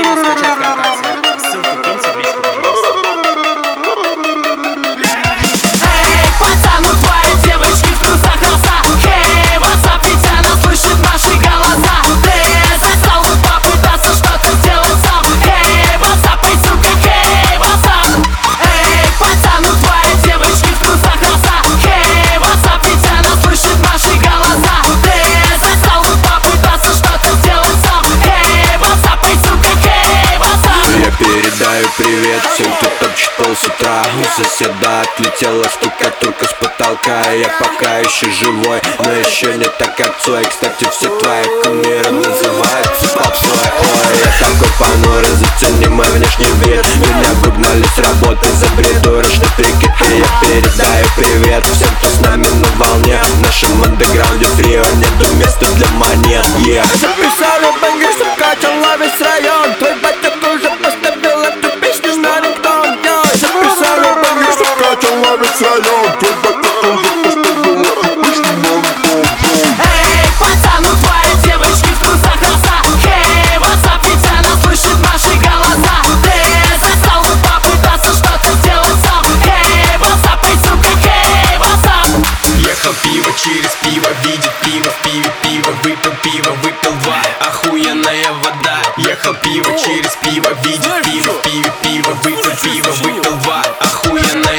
меня скачать ВКонтакте. Ссылку киньте в личку, пожалуйста. Эй, пацан, у твоей девочки в трусах роса. Эй, WhatsApp, ведь она слышит наши голоса. Ты застал бы попытаться что-то сделать сам. Эй, WhatsApp, эй, сука, эй, WhatsApp. Эй, пацан, у твоей девочки в трусах роса. Эй, WhatsApp, ведь она слышит наши голоса. Ты застал бы попытаться что-то сделать сам. Эй, WhatsApp, эй, сука, эй, WhatsApp. Я передаю привет всем, кто топчет пол с утра. У соседа отлетела штукатурка с потолка. Я пока еще живой, но еще не так, как Цой. Кстати, все твои кумиры называются попсой. Ой, я такой понурый, зацени мой внешний вид. Меня выгнали с работы за бредурочный прикид. И я передаю привет всем, кто с нами на волне. В нашем андеграунде трио нету места для монет. Записали бэнгер, чтоб качала весь район. Твой батя уже поставил эту песню на рингтон. Записали бэнгер, чтоб качала весь район. Твой батя уже поставил эту песню на рингтон. Эй, пацан, у твоей девочки в трусах роса. Эй, WhatsApp, ведь она слышит наши голоса. Ты застал бы попытаться что-то сделать сам. Эй, WhatsApp, эй, сука, эй, WhatsApp. Ехал пиво через пиво, видит пиво в пиве пиво. Выпил два, охуенная вода. Ехал пиво через пиво, видит пиво в пиве пиво. Выпил два, охуенная